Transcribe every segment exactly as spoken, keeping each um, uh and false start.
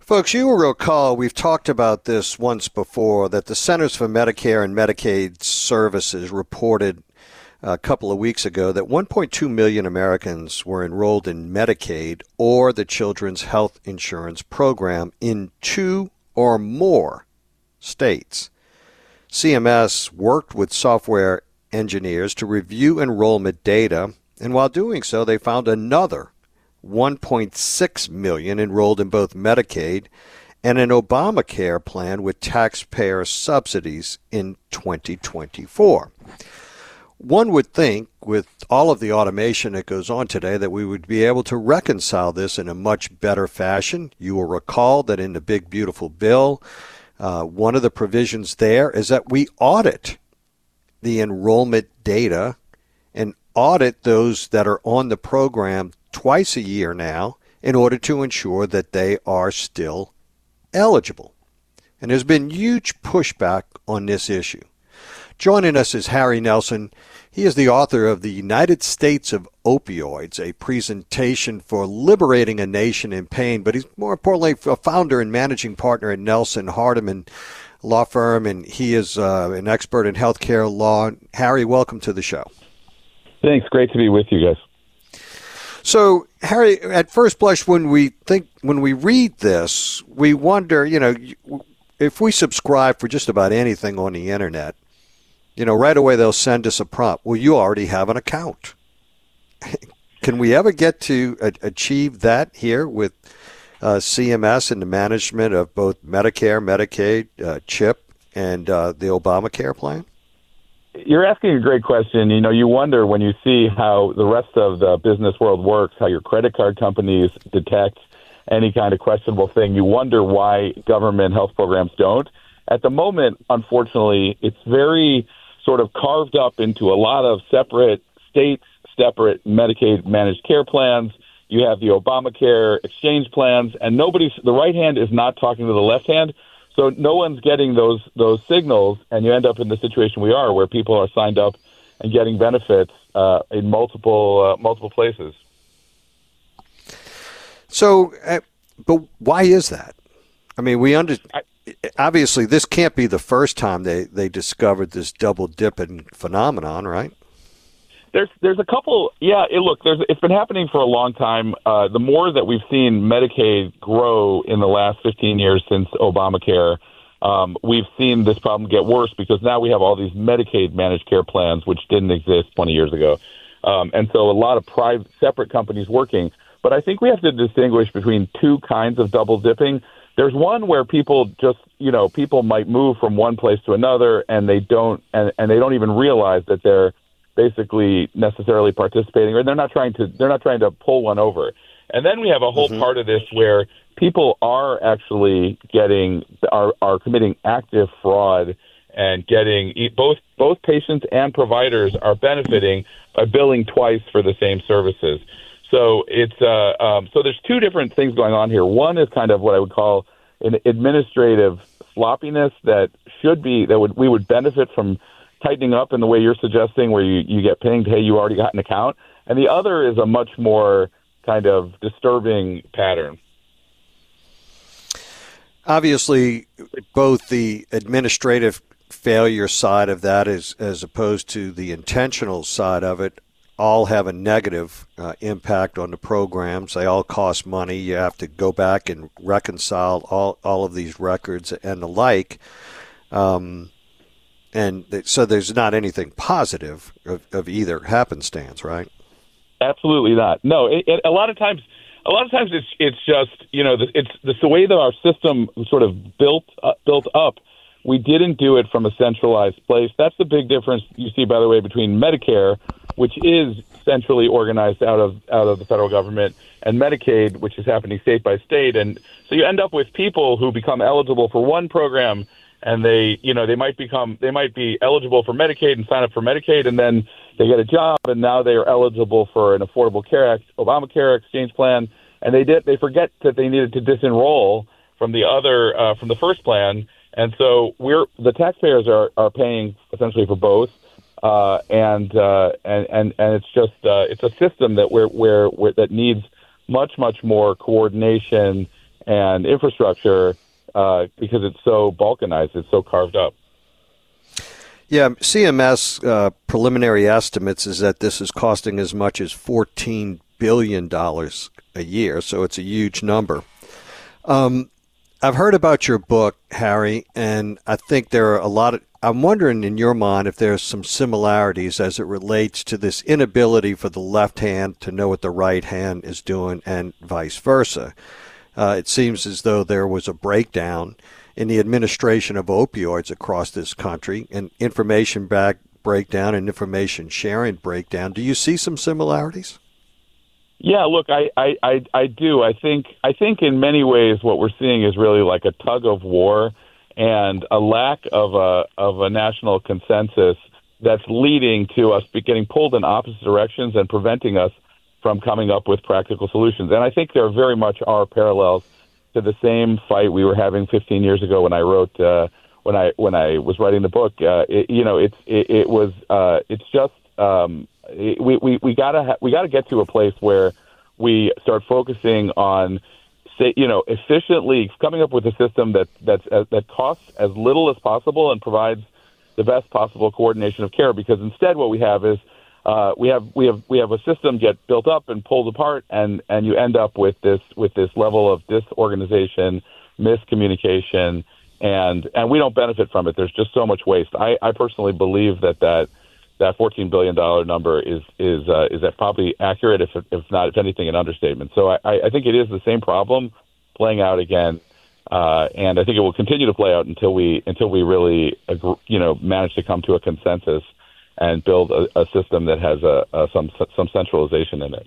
Folks, you will recall we've talked about this once before, that the Centers for Medicare and Medicaid Services reported a couple of weeks ago that one point two million Americans were enrolled in Medicaid or the Children's Health Insurance Program in two or more states. C M S worked with software engineers to review enrollment data, and while doing so, they found another one point six million enrolled in both Medicaid and an Obamacare plan with taxpayer subsidies in twenty twenty-four. One would think, with all of the automation that goes on today, that we would be able to reconcile this in a much better fashion. You will recall that in the Big Beautiful Bill, uh, one of the provisions there is that we audit the enrollment data and audit those that are on the program twice a year now in order to ensure that they are still eligible. And there's been huge pushback on this issue. Joining us is Harry Nelson. He is the author of The United States of Opioids, a presentation for liberating a nation in pain, but he's more importantly a founder and managing partner at Nelson Hardiman Law Firm, and he is uh, an expert in healthcare law. Harry, welcome to the show. Thanks. Great to be with you guys. So, Harry, at first blush, when we think, when we read this, we wonder, you know, if we subscribe for just about anything on the internet, you know, right away they'll send us a prompt. Well, you already have an account. Can we ever get to a- achieve that here with uh, C M S and the management of both Medicare, Medicaid, uh, CHIP, and uh, the Obamacare plan? You're asking a great question. You know, you wonder when you see how the rest of the business world works, how your credit card companies detect any kind of questionable thing. You wonder why government health programs don't. At the moment, unfortunately, it's very sort of carved up into a lot of separate states, separate Medicaid managed care plans. You have the Obamacare exchange plans, and nobody's, the right hand is not talking to the left hand. So no one's getting those those signals, and you end up in the situation we are, where people are signed up and getting benefits uh, in multiple uh, multiple places. So, uh, but why is that? I mean, we under I, obviously this can't be the first time they, they discovered this double dipping phenomenon, right? There's there's a couple. Yeah, it, look, there's it's been happening for a long time. Uh, the more that we've seen Medicaid grow in the last fifteen years since Obamacare, um, we've seen this problem get worse because now we have all these Medicaid managed care plans which didn't exist twenty years ago, um, and so a lot of private separate companies working. But I think we have to distinguish between two kinds of double dipping. There's one where people just, you know, people might move from one place to another and they don't and, and they don't even realize that they're basically necessarily participating, or they're not trying to they're not trying to pull one over. And then we have a whole mm-hmm. part of this where people are actually getting are are committing active fraud and getting both both patients and providers are benefiting by billing twice for the same services. So it's uh, um, so there's two different things going on here. One is kind of what I would call an administrative sloppiness that should be that would we would benefit from tightening up in the way you're suggesting, where you, you get pinged, hey, you already got an account. And the other is a much more kind of disturbing pattern. Obviously, both the administrative failure side of that is, as opposed to the intentional side of it, all have a negative uh, impact on the programs. They all cost money. You have to go back and reconcile all, all of these records and the like. Um, And so there's not anything positive of, of either happenstance, right? Absolutely not. No, it, it, a lot of times, a lot of times it's it's just you know it's, it's the way that our system sort of built uh, built up. We didn't do it from a centralized place. That's the big difference you see, by the way, between Medicare, which is centrally organized out of out of the federal government, and Medicaid, which is happening state by state. And so you end up with people who become eligible for one program. And they, you know, they might become, they might be eligible for Medicaid and sign up for Medicaid, and then they get a job, and now they are eligible for an Affordable Care Act, Obamacare exchange plan, and they did, they forget that they needed to disenroll from the other, uh, from the first plan, and so we're the taxpayers are, are paying essentially for both, uh, and, uh, and and and it's just uh, it's a system that we're, we're, we're that needs much much more coordination and infrastructure uh, because it's so balkanized, it's so carved up. Yeah, C M S uh, preliminary estimates is that this is costing as much as fourteen billion dollars a year, so it's a huge number. Um, I've heard about your book, Harry, and I think there are a lot of, I'm wondering in your mind if there's some similarities as it relates to this inability for the left hand to know what the right hand is doing and vice versa. Uh, it seems as though there was a breakdown in the administration of opioids across this country, and information back breakdown and information sharing breakdown. Do you see some similarities? Yeah, look, I, I, I, I do. I think I think in many ways what we're seeing is really like a tug of war and a lack of a of a national consensus that's leading to us getting pulled in opposite directions and preventing us from coming up with practical solutions. And I think there very much are parallels to the same fight we were having fifteen years ago when I wrote uh, when I when I was writing the book. Uh, it, you know, it's it, it was uh, it's just um, it, we we we gotta ha- we gotta get to a place where we start focusing on, say, you know, efficiently coming up with a system that that's uh, that costs as little as possible and provides the best possible coordination of care. Because instead, what we have is Uh, we have we have we have a system get built up and pulled apart, and, and you end up with this with this level of disorganization, miscommunication, and and we don't benefit from it. There's just so much waste. I, I personally believe that that, that fourteen billion dollars number is is uh, is that probably accurate, if if not if anything an understatement. So I, I think it is the same problem playing out again, uh, and I think it will continue to play out until we until we really agree, you know manage to come to a consensus and build a, a system that has a, a some some centralization in it.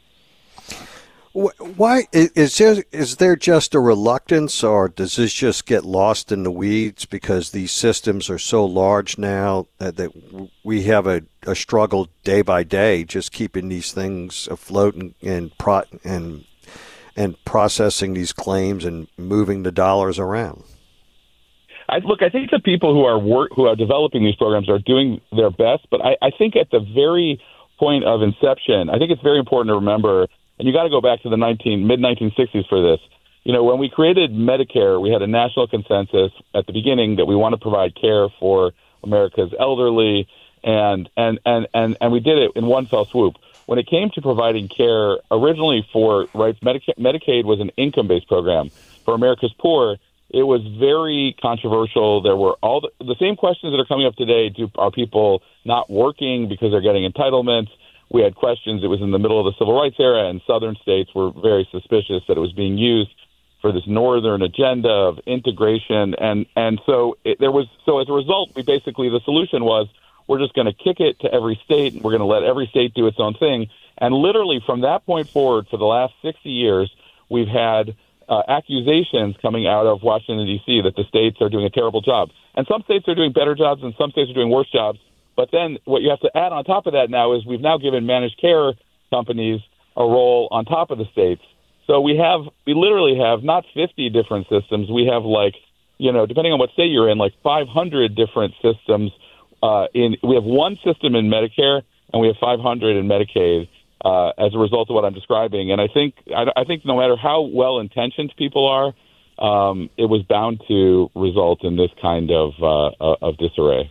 Why is there, is there just a reluctance, or does this just get lost in the weeds because these systems are so large now that, that we have a, a struggle day by day just keeping these things afloat and and, pro, and and processing these claims and moving the dollars around? I, look, I think the people who are work, who are developing these programs are doing their best, but I, I think at the very point of inception, I think it's very important to remember, and you got to go back to the nineteen mid nineteen sixties for this. You know, when we created Medicare, we had a national consensus at the beginning that we want to provide care for America's elderly, and and and and, and we did it in one fell swoop. When it came to providing care originally for rights, Medica- Medicaid was an income-based program for America's poor. It was very controversial. There were all the, the same questions that are coming up today. Do, are people not working because they're getting entitlements? We had questions. It was in the middle of the civil rights era, and southern states were very suspicious that it was being used for this northern agenda of integration. And, and so it, there was, so as a result, we basically, the solution was, we're just going to kick it to every state, and we're going to let every state do its own thing. And literally from that point forward, for the last sixty years, we've had Uh, accusations coming out of Washington, D C that the states are doing a terrible job. And some states are doing better jobs and some states are doing worse jobs. But then what you have to add on top of that now is we've now given managed care companies a role on top of the states. So we have, we literally have not fifty different systems. We have like, you know, depending on what state you're in, like five hundred different systems. Uh, in we have one system in Medicare and we have five hundred in Medicaid. Uh, as a result of what I'm describing. And I think I, I think no matter how well-intentioned people are, um, it was bound to result in this kind of uh, of disarray.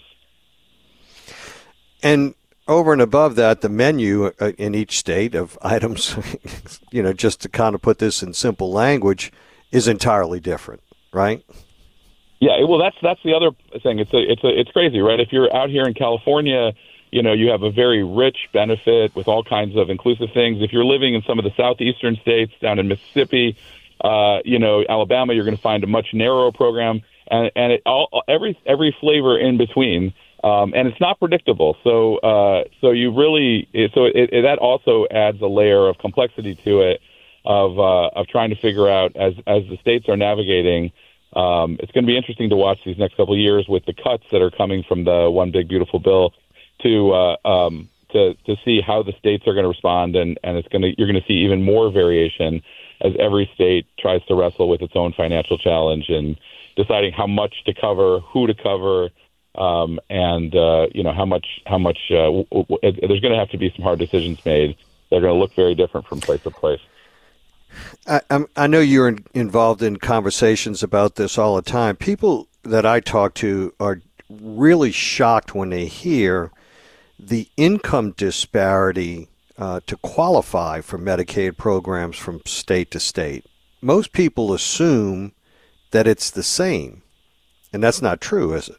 And over and above that, the menu in each state of items, you know, just to kind of put this in simple language, is entirely different, right? Yeah, well, that's that's the other thing. It's a, it's a, it's crazy, right? If you're out here in California, you know, you have a very rich benefit with all kinds of inclusive things. If you're living in some of the southeastern states, down in Mississippi, uh, you know, Alabama, you're going to find a much narrower program, and, and it all every every flavor in between, um, and it's not predictable. So, uh, so you really, it, so it, it, that also adds a layer of complexity to it, of uh, of trying to figure out as as the states are navigating. Um, it's going to be interesting to watch these next couple of years with the cuts that are coming from the One Big Beautiful Bill. To uh, um, to to see how the states are going to respond, and, and it's going to you're going to see even more variation as every state tries to wrestle with its own financial challenge and deciding how much to cover, who to cover, um, and uh, you know how much how much uh, w- w- there's going to have to be some hard decisions made. They're going to look very different from place to place. I, I'm, I know you're in, involved in conversations about this all the time. People that I talk to are really shocked when they hear the income disparity uh, to qualify for Medicaid programs from state to state. Most people assume that it's the same, and that's not true, is it?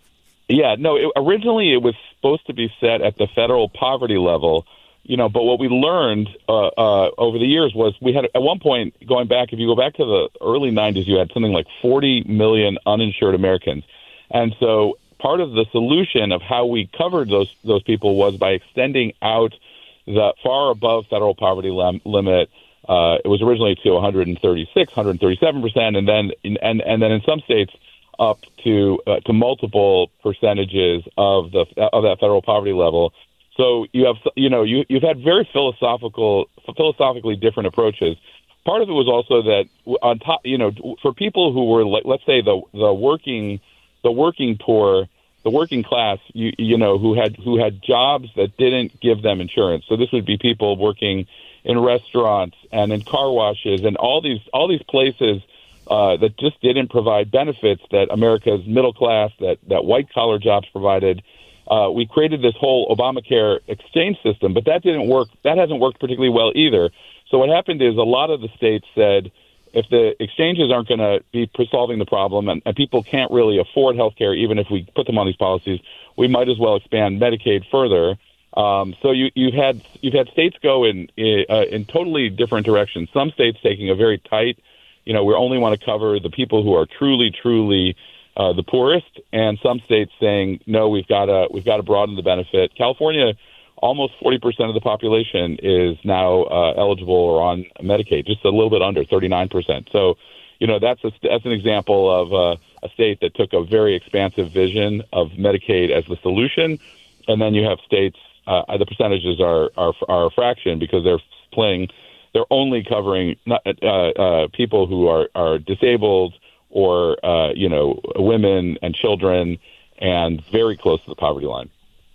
Yeah, no, it, originally it was supposed to be set at the federal poverty level, you know, but what we learned uh, uh, over the years was we had, at one point, going back, if you go back to the early nineties, you had something like forty million uninsured Americans. And so part of the solution of how we covered those those people was by extending out the far above federal poverty lim- limit. Uh, it was originally to one hundred thirty-six, one hundred thirty-seven percent, and then and and then in some states up to uh, to multiple percentages of the of that federal poverty level. So you have you know you you've had very philosophical philosophically different approaches. Part of it was also that on top, you know, for people who were, like, let's say the the working the working poor, the working class, you you know, who had who had jobs that didn't give them insurance. So this would be people working in restaurants and in car washes and all these all these places uh, that just didn't provide benefits that America's middle class, that, that white collar jobs provided. Uh, we created this whole Obamacare exchange system, but that didn't work. That hasn't worked particularly well either. So what happened is a lot of the states said, if the exchanges aren't going to be solving the problem and, and people can't really afford health care, even if we put them on these policies, we might as well expand Medicaid further. Um, so you, you've had you've had states go in uh, in totally different directions. Some states taking a very tight, you know, we only want to cover the people who are truly, truly uh, the poorest, and some states saying no, we've got to we've got to broaden the benefit. California, almost forty percent of the population is now uh, eligible or on Medicaid, just a little bit under thirty-nine percent. So, you know, that's a, that's an example of uh, a state that took a very expansive vision of Medicaid as the solution, and then you have states. Uh, the percentages are, are are a fraction because they're playing, they're only covering not, uh, uh, people who are, are disabled or uh, you know, women and children, and very close to the poverty line.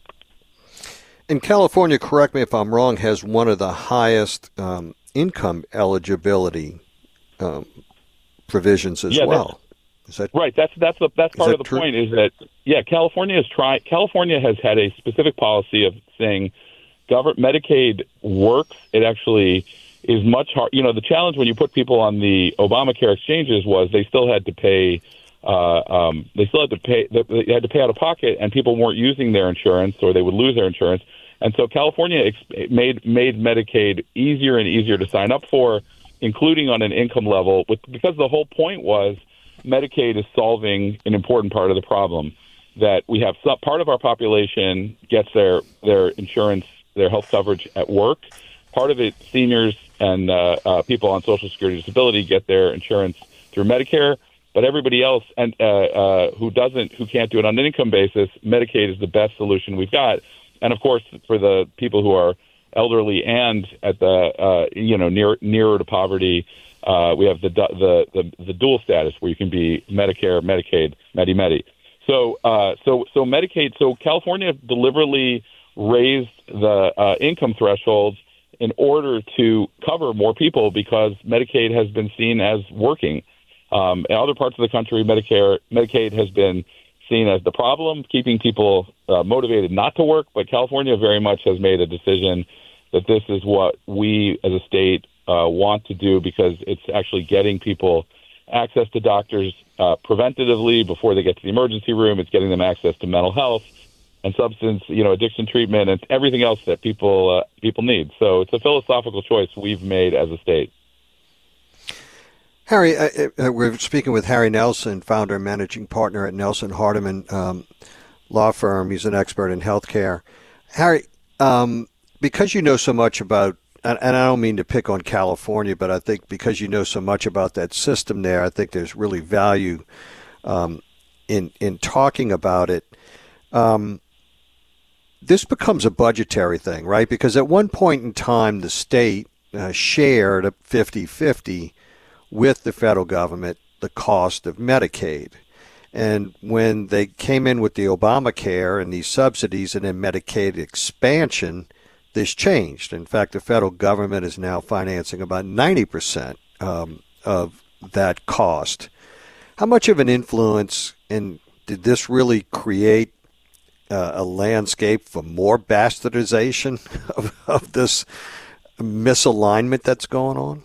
And California, correct me if I'm wrong, has one of the highest um, income eligibility um, provisions as yeah, well. Is that right? That's that's the that's part that of the true? point is that yeah, California is trying. California has had a specific policy of saying, government Medicaid works. It actually is much hard. You know, the challenge when you put people on the Obamacare exchanges was they still had to pay. Uh, um, they still had to pay. They had to pay out of pocket, and people weren't using their insurance, or they would lose their insurance. And so California ex- made made Medicaid easier and easier to sign up for, including on an income level, with, because the whole point was Medicaid is solving an important part of the problem, that we have some, part of our population gets their, their insurance, their health coverage at work. Part of it, seniors and uh, uh, people on Social Security disability get their insurance through Medicare. But everybody else and uh, uh, who doesn't, who can't do it on an income basis, Medicaid is the best solution we've got. And of course, for the people who are elderly and at the uh, you know near nearer to poverty, uh, we have the, the the the dual status where you can be Medicare, Medicaid, Medi-Medi. So uh, so so Medicaid. So California deliberately raised the uh, income thresholds in order to cover more people because Medicaid has been seen as working. Um, in other parts of the country, Medicare, Medicaid has been seen as the problem, keeping people uh, motivated not to work. But California very much has made a decision that this is what we as a state uh, want to do because it's actually getting people access to doctors uh, preventatively before they get to the emergency room. It's getting them access to mental health and substance, you know, addiction treatment and everything else that people uh, people need. So it's a philosophical choice we've made as a state. Harry, uh, uh, we're speaking with Harry Nelson, founder and managing partner at Nelson Hardiman um, Law Firm. He's an expert in healthcare. Harry, um, because you know so much about, and, and I don't mean to pick on California, but I think because you know so much about that system there, I think there's really value um, in in talking about it. Um, this becomes a budgetary thing, right? Because at one point in time, the state uh, shared a fifty-fifty with the federal government the cost of Medicaid. And when they came in with the Obamacare and these subsidies and then Medicaid expansion this changed. In fact, the federal government is now financing about ninety percent um, of that cost. How much of an influence, and did this really create uh, a landscape for more bastardization of, of this misalignment that's going on?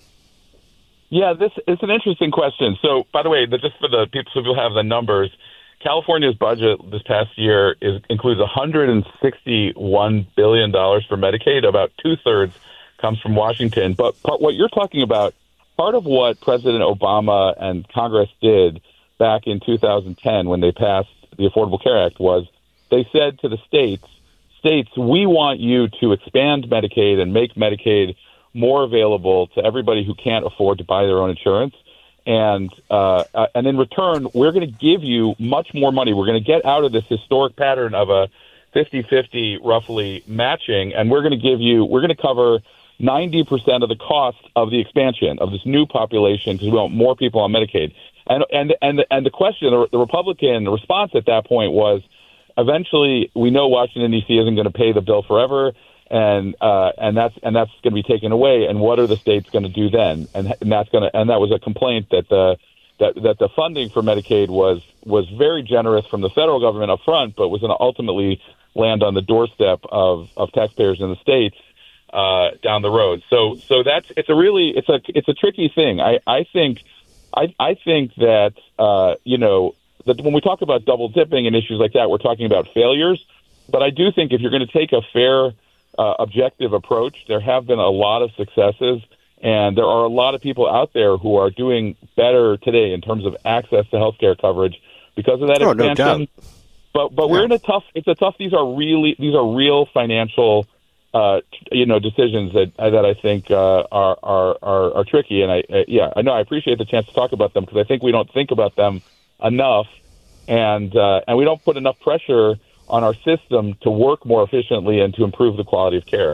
Yeah, this is an interesting question. So, by the way, the, just for the people who have the numbers, California's budget this past year is, includes one hundred sixty-one billion dollars for Medicaid. About two-thirds comes from Washington. But part, what you're talking about, part of what President Obama and Congress did back in two thousand ten when they passed the Affordable Care Act was they said to the states, states, we want you to expand Medicaid and make Medicaid more available to everybody who can't afford to buy their own insurance. And uh, uh, and in return, we're going to give you much more money. We're going to get out of this historic pattern of a fifty-fifty roughly matching, and we're going to give you, we're going to cover ninety percent of the cost of the expansion of this new population because we want more people on Medicaid. And and and the, and the question, the, the Republican response at that point was, eventually, we know Washington, D C isn't going to pay the bill forever. And uh, and that's and that's going to be taken away. And what are the states going to do then? And, and that's going to and that was a complaint that the that that the funding for Medicaid was was very generous from the federal government up front, but was going to ultimately land on the doorstep of, of taxpayers in the states uh, down the road. So so that's it's a really it's a it's a tricky thing. I I think I I think that uh, you know that when we talk about double dipping and issues like that, we're talking about failures. But I do think if you're going to take a fair Uh, objective approach, there have been a lot of successes, and there are a lot of people out there who are doing better today in terms of access to healthcare coverage because of that oh, expansion. No doubt. But but yeah. we're in a tough. It's a tough. These are really these are real financial, uh, you know, decisions that that I think uh, are, are are are tricky. And I uh, yeah, I know I appreciate the chance to talk about them because I think we don't think about them enough, and uh, and we don't put enough pressure on our system to work more efficiently and to improve the quality of care.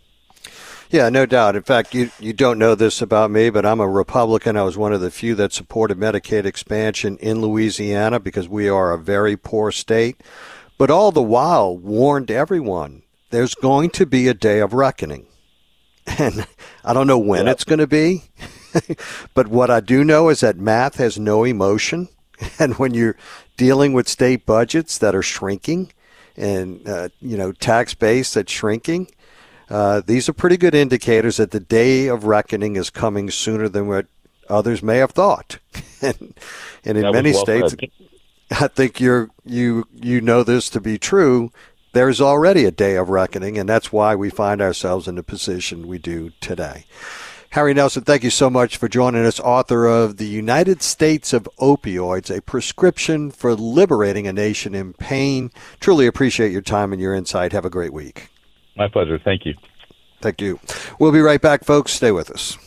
Yeah, no doubt. In fact, you you don't know this about me, but I'm a Republican. I was one of the few that supported Medicaid expansion in Louisiana because we are a very poor state, but all the while warned everyone there's going to be a day of reckoning. And I don't know when yep. it's going to be, but what I do know is that math has no emotion. And when you're dealing with state budgets that are shrinking, and, uh, you know, tax base that's shrinking, uh, these are pretty good indicators that the day of reckoning is coming sooner than what others may have thought. and, and in that many well states, said. I think you're, you you know this to be true, there's already a day of reckoning, and that's why we find ourselves in the position we do today. Harry Nelson, thank you so much for joining us, author of The United States of Opioids, a prescription for liberating a nation in pain. Truly appreciate your time and your insight. Have a great week. My pleasure. Thank you. Thank you. We'll be right back, folks. Stay with us.